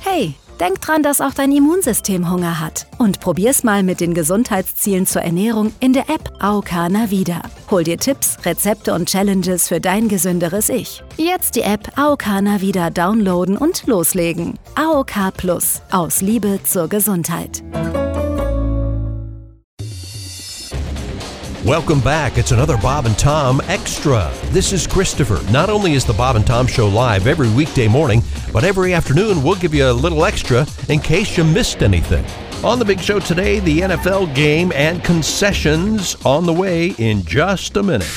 Hey, denk dran, dass auch dein Immunsystem Hunger hat. Und probier's mal mit den Gesundheitszielen zur Ernährung in der App AOK Navida. Hol dir Tipps, Rezepte und Challenges für dein gesünderes Ich. Jetzt die App AOK Navida downloaden und loslegen. AOK Plus. Aus Liebe zur Gesundheit. Welcome back. It's another Bob and Tom Extra. This is Christopher. Not only is the Bob and Tom Show live every weekday morning, but every afternoon we'll give you a little extra in case you missed anything. On the big show today, the NFL game and concessions on the way in just a minute.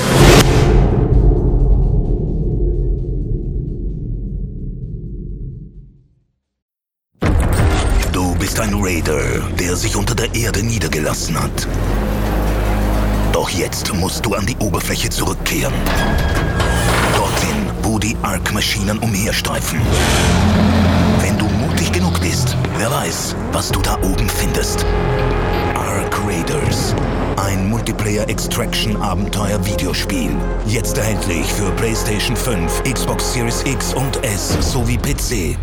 Du bist ein Raider, der sich unter der Erde niedergelassen hat. Doch jetzt musst du an die Oberfläche zurückkehren. Dorthin, wo die Ark-Maschinen umherstreifen. Wenn du mutig genug bist, wer weiß, was du da oben findest. Ark Raiders. Ein Multiplayer-Extraction-Abenteuer-Videospiel. Jetzt erhältlich für PlayStation 5, Xbox Series X und S sowie PC.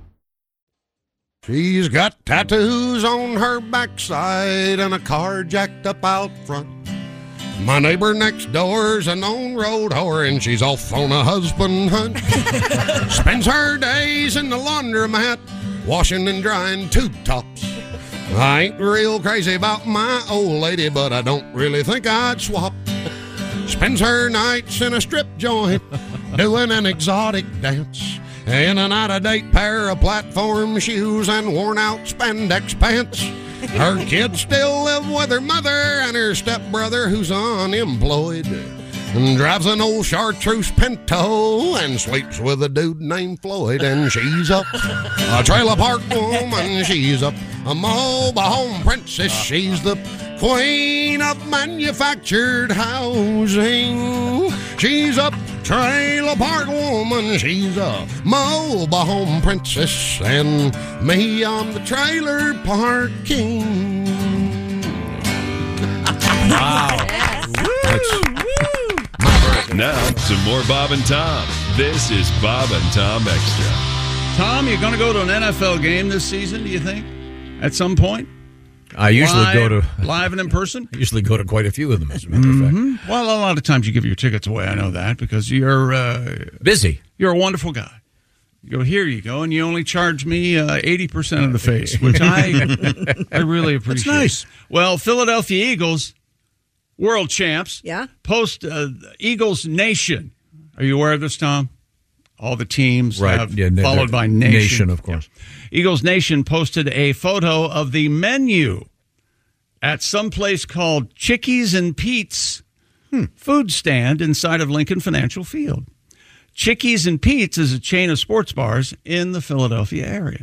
She's got tattoos on her backside and a car jacked up out front. My neighbor next door's a known road whore and she's off on a husband hunt. Spends her days in the laundromat, washing and drying tube tops. I ain't real crazy about my old lady, but I don't really think I'd swap. Spends her nights in a strip joint, doing an exotic dance. In an out-of-date pair of platform shoes and worn-out spandex pants. Her kids still live with her mother and her stepbrother who's unemployed. And drives an old chartreuse Pinto and sleeps with a dude named Floyd. And she's up a trailer park woman, she's up a mobile home princess. She's the queen of manufactured housing. She's up trailer park woman, she's a mobile home princess, and me, I'm the trailer park king. Wow. Now, some more Bob and Tom. This is Bob and Tom Extra. Tom, you're going to go to an NFL game this season, do you think? At some point? I usually go to live and in person. I usually go to quite a few of them, as a matter of fact. Well, a lot of times you give your tickets away. I know that because you're busy. You're a wonderful guy. You go, here you go, and you only charge me 80% of the face, which I really appreciate. That's nice. Well, Philadelphia Eagles, world champs. Yeah. Post Eagles Nation. Are you aware of this, Tom? All the teams have followed by Nation. Nation, of course. Yeah. Eagles Nation posted a photo of the menu at some place called Chickies and Pete's food stand inside of Lincoln Financial Field. Chickies and Pete's is a chain of sports bars in the Philadelphia area.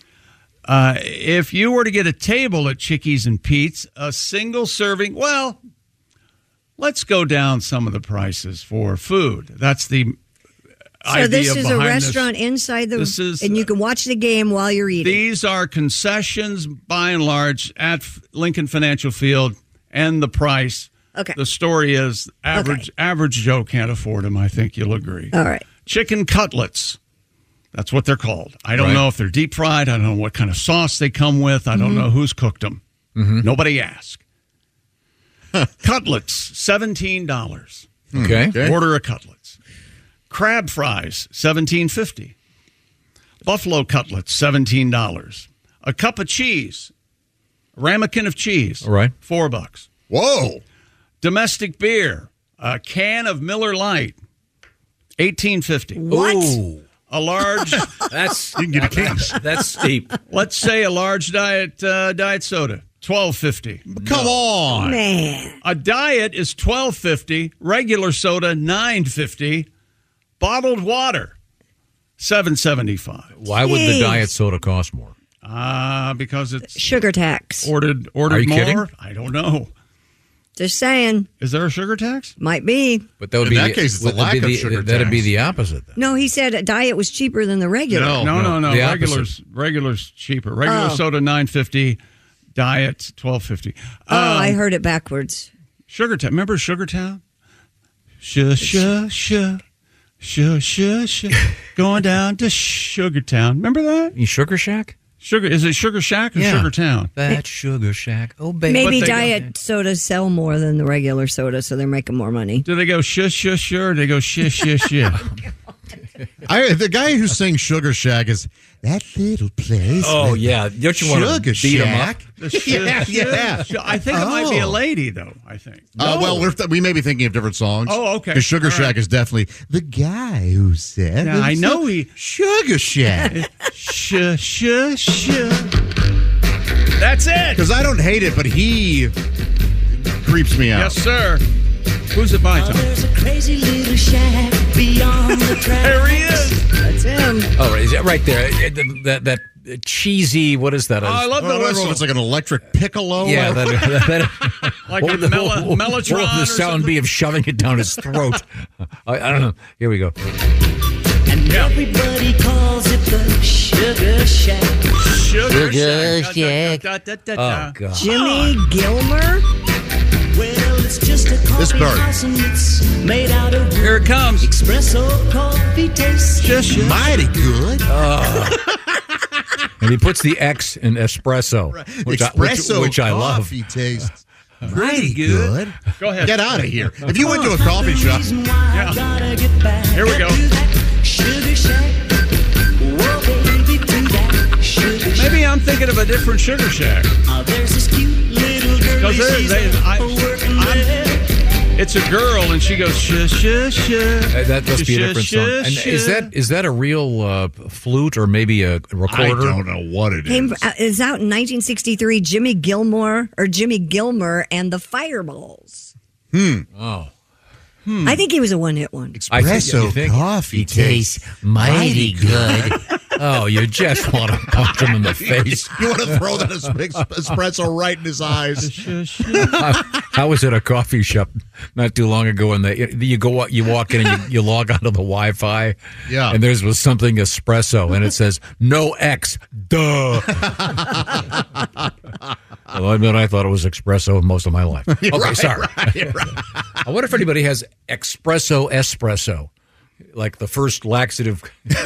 If you were to get a table at Chickies and Pete's, a single serving, well, let's go down some of the prices for food. That's the So this is a restaurant inside the, and you can watch the game while you're eating. These are concessions, by and large, at Lincoln Financial Field, and the price. Okay. The story is average Joe can't afford them. I think you'll agree. All right. Chicken cutlets. That's what they're called. I don't know if they're deep fried. I don't know what kind of sauce they come with. I don't know who's cooked them. Nobody asked. Cutlets, $17. Okay. Order a cutlets. Crab fries, $17.50. Buffalo cutlets, $17. A cup of cheese, a ramekin of cheese, all right, $4. Whoa. Domestic beer, a can of Miller Lite, $18.50. What? Ooh. A large, that's you can get a case. That's steep. Let's say a large diet soda, $12.50. Come on, man. A diet is $12.50. Regular soda, $9.50. Bottled water, $7.75. Why would the diet soda cost more? Because it's sugar tax. Ordered Are you more. kidding? I don't know. Just saying. Is there a sugar tax? Might be. But that would In that case, it's a lack of sugar tax. That'd be the opposite. Then. No, he said a diet was cheaper than the regular. No. The Regular's cheaper. Regular soda $9.50. Diet $12.50. I heard it backwards. Sugar Town. Remember Sugar Town? Going down to Sugar Town. Remember that? Sugar Shack? Is it Sugar Shack or Sugar Town? That Sugar Shack. Oh, baby. Maybe diet sodas sell more than the regular soda, so they're making more money. Do they go shush, or do they go shish? The guy who sings Sugar Shack is that little place. Oh, yeah. Don't you want to beat him up? Yeah. I think it might be a lady, though, I think. Well, we may be thinking of different songs. Oh, okay. Because Sugar Shack is definitely the guy who said. Yeah, I know Sugar Shack. Shush. That's it. Because I don't hate it, but he creeps me out. Yes, sir. Who's it by, Tom? There's a crazy little shack beyond the track. There he is. That's him. Oh, right there. That cheesy, what is that? I love the whistle. I don't know if it's like an electric piccolo. Yeah, that like a Mellotron. What would the sound be of shoving it down his throat? I don't know. Here we go. And everybody calls it the Sugar Shack. Sugar Shack. Oh, God. Jimmy Gilmer? Well, it's just a coffee house and it's made out of Here it comes. espresso coffee tastes Mighty good. And he puts the X in espresso, which I love. Coffee tastes Pretty good. Go ahead. Get out of here. If you went to a coffee shop. Here we go. Sugar Shack. Whoa, baby, do that Sugar Shack. Maybe I'm thinking of a different Sugar Shack. There's this cute little girl. It's a girl, and she goes, shush. That must be a different song. And is that a real flute or maybe a recorder? I don't know what it is. It's out in 1963, Jimmy Gilmer and the Fireballs. Oh. I think he was a one-hit one. Espresso coffee tastes mighty good. Oh, you just want to punch him in the face. You want to throw that espresso right in his eyes. I was at a coffee shop not too long ago, and you walk in and you log onto the Wi-Fi, and there was something espresso, and it says no X, duh. Well, I admit I thought it was espresso most of my life. Okay, sorry. Right. I wonder if anybody has espresso. Like the first laxative.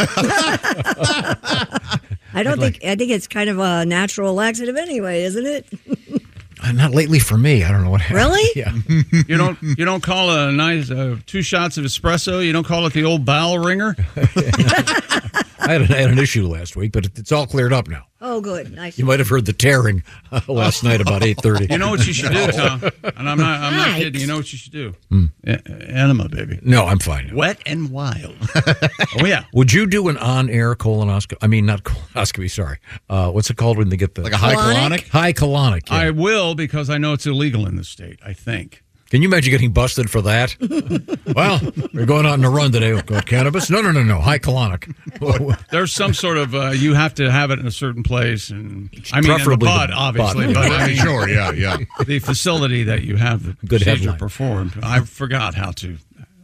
I think it's kind of a natural laxative anyway, isn't it? Not lately for me. I don't know what happened. Really? Yeah. You don't call a nice 2 shots of espresso. You don't call it the old bowel ringer. I had an issue last week, but it's all cleared up now. Oh, good. Nice. You might have heard the tearing last night about 8:30. You know what you should do, Tom? And I'm not kidding. You know what you should do? Enema, baby. No, I'm fine. Wet and wild. Oh, yeah. Would you do an on-air colonoscopy? I mean, not colonoscopy, sorry. What's it called when they get the... Like a high colonic? High colonic, yeah. I will, because I know it's illegal in this state, I think. Can you imagine getting busted for that? Well, we're going out on a run today. Got cannabis? No. High colonic. There's some sort of, you have to have it in a certain place. And I mean, preferably in the bud, obviously. But I mean, sure, yeah. The facility that you have the procedure performed. I forgot how to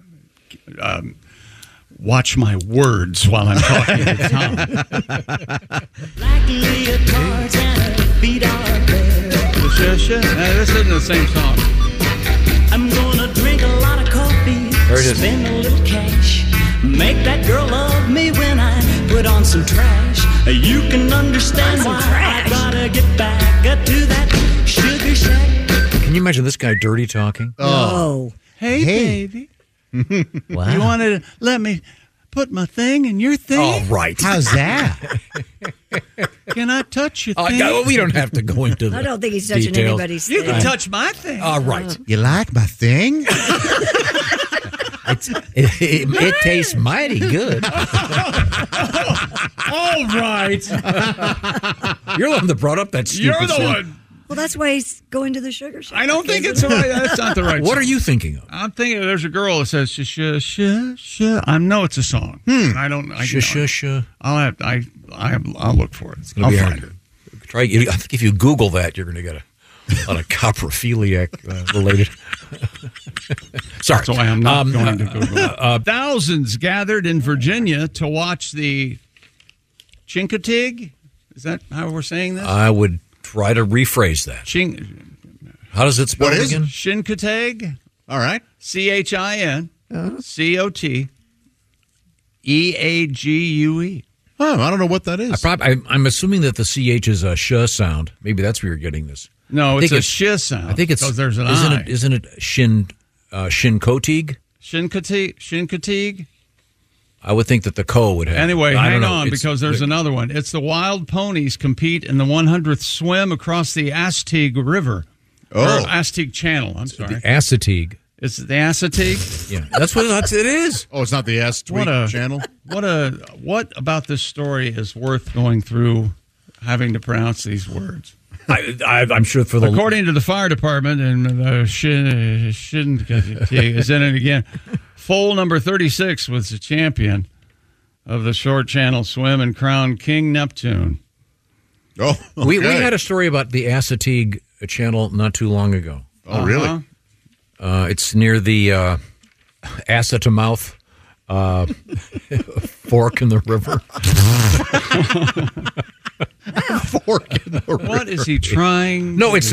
watch my words while I'm talking to Tom. Black leotards and a beat out there. This isn't the same song. I'm gonna drink a lot of coffee, spend a little cash, make that girl love me when I put on some trash. You can understand why I gotta get back to that Sugar Shack. Can you imagine this guy dirty talking? Oh. Hey, baby. Wow. You want to let me put my thing in your thing? Oh, right. How's that? Can I touch your thing? No, we don't have to go into the I don't think he's touching details. anybody's thing. You can touch my thing. All right. You like my thing? It tastes mighty good. All right. You're the one that brought up that stupid You're the song. one. Well, that's why he's going to the Sugar Shack. I don't think it's the right. That's not the right. What song. are you thinking of? I'm thinking there's a girl that says sh. I know it's a song. I don't. Sh. I'll look for it. I'll find it. I think if you Google that, you're going to get a lot of coprophiliac related. Sorry. So I am not going to Google. Thousands gathered in Virginia to watch the Chincoteague. Is that how we're saying this? I would try to rephrase that. How does it spell again? Chincoteague. All right. CHINCOT. E-A-G-U-E. Oh, I don't know what that is. I'm assuming that the CH is a sh sound. Maybe that's where you're getting this. No, it's a sh sound. I think it's because there's an I. I. Isn't it Shinkotig? Shinkotig? I would think that the ko would have. Anyway, hang on, because there's another one. It's the wild ponies compete in the 100th swim across the Astig River. Oh. Or Astig Channel, I'm sorry. The Assateague. It's the Assateague? Yeah, that's what it is. Oh, it's not the Tweet channel? What about this story is worth going through having to pronounce these words? I'm sure for the... According to the fire department, and Shinkotig is in it again. Foal number 36 was the champion of the short channel swim and crowned King Neptune. Oh, okay. We had a story about the Assateague channel not too long ago. Oh, really? It's near the Assa-to-mouth fork in the river. Fork in the river. What is he trying? No, it's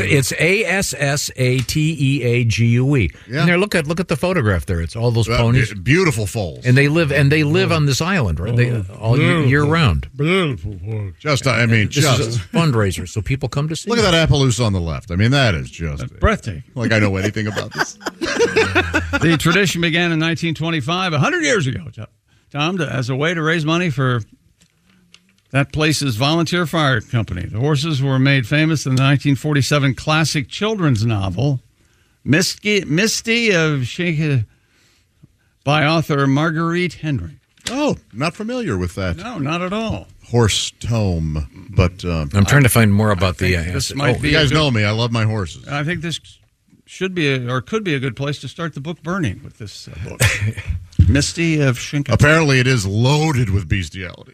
Assateague. Yeah. And there, look at the photograph there. It's all those ponies, beautiful foals, and they live on this island, right? All year round. Beautiful. This is a fundraiser, so people come to see. Look at that Appaloosa on the left. I mean, that is just breathtaking. Like I know anything about this. The tradition began in 1925, 100 years ago, Tom, as a way to raise money for that place's volunteer fire company. The horses were made famous in the 1947 classic children's novel, Misty of Shinkotig, by author Marguerite Henry. Oh, not familiar with that. No, not at all. Horse tome, but I'm trying to find more about the. This might be you guys know me. I love my horses. I think this should be could be a good place to start the book burning with this book. Misty of Shinkotig. Apparently, it is loaded with bestiality.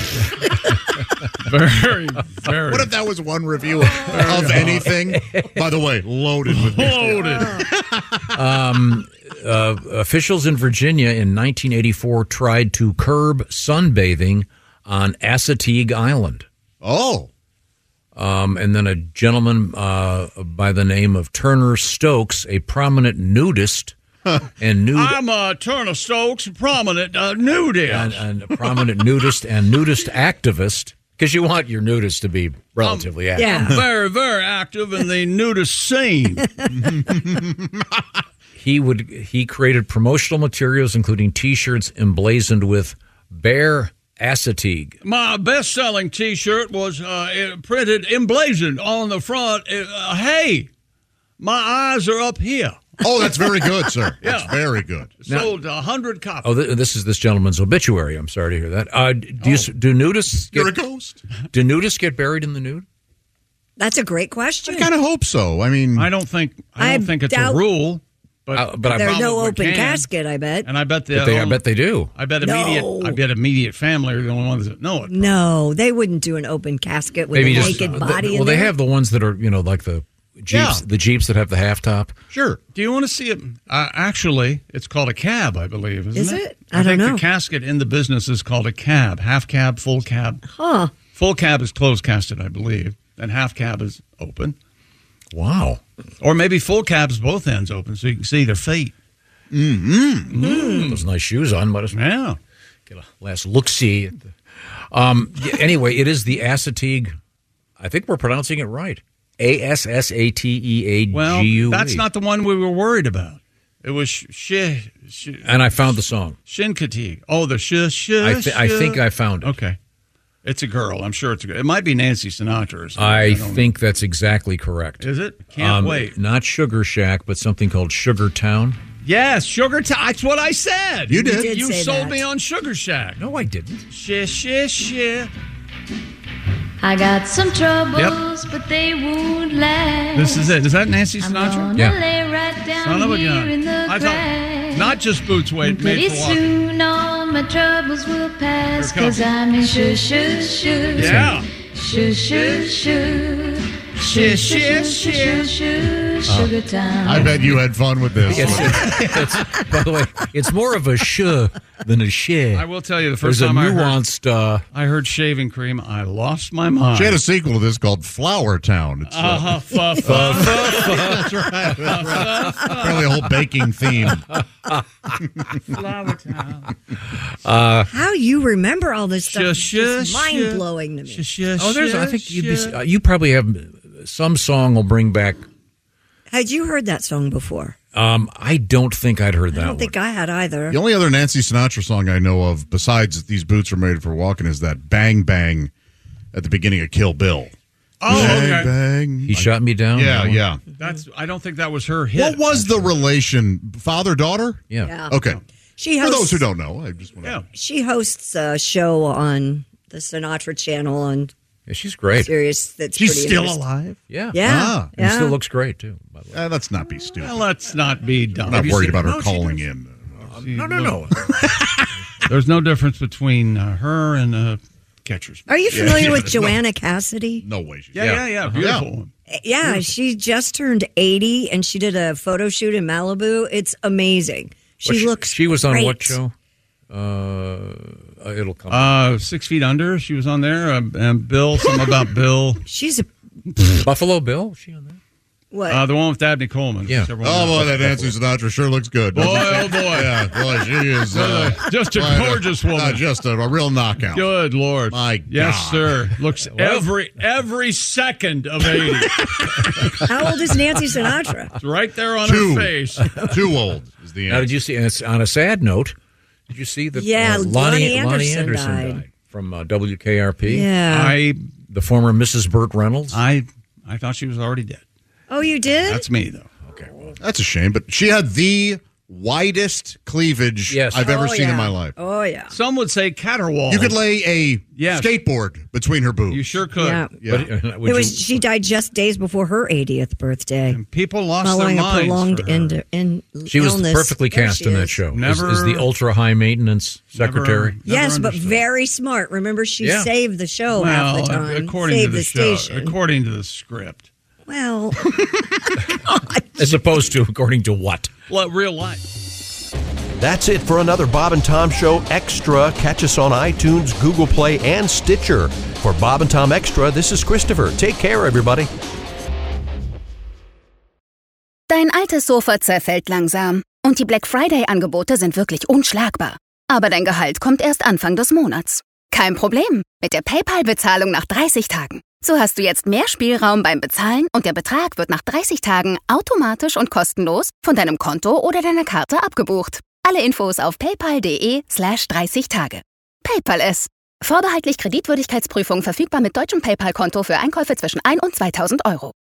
Very, very. What if that was one review of anything? By the way, loaded with bestiality. Officials in Virginia in 1984 tried to curb sunbathing on Assateague Island. Oh. And then a gentleman by the name of Turner Stokes, a prominent nudist, I'm Turner Stokes, a prominent nudist. And a prominent nudist and nudist activist, because you want your nudist to be relatively active. Yeah. I'm very, very active in the nudist scene. He created promotional materials, including T-shirts emblazoned with Bear Assateague. My best-selling T-shirt was printed, emblazoned on the front. Hey, my eyes are up here. Oh, that's very good, sir. Yeah. That's very good. Sold 100 copies. Oh, this is this gentleman's obituary. I'm sorry to hear that. Do nudists? You're a ghost. Do nudists get buried in the nude? That's a great question. I kind of hope so. I mean, I don't think it's a rule. But there's no open casket, I bet. And I bet I bet they do. I bet immediate family are the only ones that know it. No, they wouldn't do an open casket with a naked body. They have the ones that are, like the Jeeps, the Jeeps that have the half top. Sure. Do you want to see it? Actually, it's called a cab, I believe, isn't it? Is it? I don't know. The casket in the business is called a cab. Half cab, full cab. Huh. Full cab is closed casket, I believe. And half cab is open. Wow. Or maybe full cab's both ends open so you can see their feet. Those nice shoes on. Get a last look-see. Anyway, it is the Assateague. I think we're pronouncing it right. Assateague. Well, that's not the one we were worried about. It was and I found the song. Shinkotig. Oh, the I think I found it. Okay. It's a girl. I'm sure it's a girl. It might be Nancy Sinatra or something. I think that's exactly correct. Is it? Can't wait. Not Sugar Shack, but something called Sugar Town. Yes, Sugar Town. That's what I said. You did. You sold me on Sugar Shack. No, I didn't. I got some troubles, but they won't last. This is it. Is that Nancy Sinatra? Yeah. Lay right down Son of a here gun. in the I grass. thought not just boots made for Pretty walking. soon all my troubles will pass, 'cause I'm in shush. Yeah. Shush. Sugar Town. I bet you had fun with this. By the way, it's more of a sh than a shit. I will tell you, the first time I heard Shaving Cream, I lost my mind. She had a sequel to this called Flower Town. It's, That's right. Apparently a whole baking theme. Flower Town. How you remember all this stuff is mind-blowing to me. I think you probably have some song will bring back. Had you heard that song before? I don't think I'd heard that one. I don't think I had either. The only other Nancy Sinatra song I know of, besides These Boots Are Made for Walking, is that Bang Bang at the beginning of Kill Bill. Oh, bang, okay. Bang. He shot me down. Yeah. I don't think that was her hit. What was the relation? Father-daughter? Yeah. Okay. For those who don't know, I just want to. She hosts a show on the Sinatra Channel on. Yeah, she's great. She's still alive? Yeah. And still looks great, too. By the way. Let's not be stupid. Well, let's not be dumb. I'm not worried about her calling in. No. There's no difference between her and Catcher's. Are you familiar with Joanna Cassidy? No way. Yeah. Beautiful one. Yeah, she just turned 80, and she did a photo shoot in Malibu. It's amazing. She was on great. what show? It'll come. 6 Feet Under. She was on there. And Bill, something about Bill. She's a Buffalo Bill. Is she on there? What? The one with Dabney Coleman. Yeah. Oh boy, that Nancy Sinatra sure looks good. Boy, oh boy. Yeah, boy, she is just a gorgeous woman. Just a real knockout. Good Lord. My God. Yes, sir. Looks every second of 80. How old is Nancy Sinatra? It's right there on her face. Too old is the answer. Now, did you see? On a sad note, did you see that? Lonnie Anderson died from WKRP. Yeah. The former Mrs. Burt Reynolds. I thought she was already dead. Oh, you did? That's me, though. Okay, well, that's a shame. But she had the widest cleavage I've ever seen in my life. Oh, yeah. Some would say caterwaul. You could lay a skateboard between her boobs. You sure could. Yeah. But, she died just days before her 80th birthday. And people lost their minds. Following a prolonged she was perfectly cast in that show. Is the ultra high maintenance secretary. Yes, but very smart. Remember, she saved the show half the time. According to the station. According to the script. Well, as opposed to according to what? Well, real life. That's it for another Bob and Tom Show Extra. Catch us on iTunes, Google Play, and Stitcher. For Bob and Tom Extra, this is Christopher. Take care, everybody. Dein altes Sofa zerfällt langsam und die Black Friday-Angebote sind wirklich unschlagbar. Aber dein Gehalt kommt erst Anfang des Monats. Kein Problem mit der PayPal-Bezahlung nach 30 Tagen. So hast du jetzt mehr Spielraum beim Bezahlen und der Betrag wird nach 30 Tagen automatisch und kostenlos von deinem Konto oder deiner Karte abgebucht. Alle Infos auf paypal.de/30 Tage. PayPal es. Vorbehaltlich Kreditwürdigkeitsprüfung verfügbar mit deutschem PayPal-Konto für Einkäufe zwischen 1 und 2.000 Euro.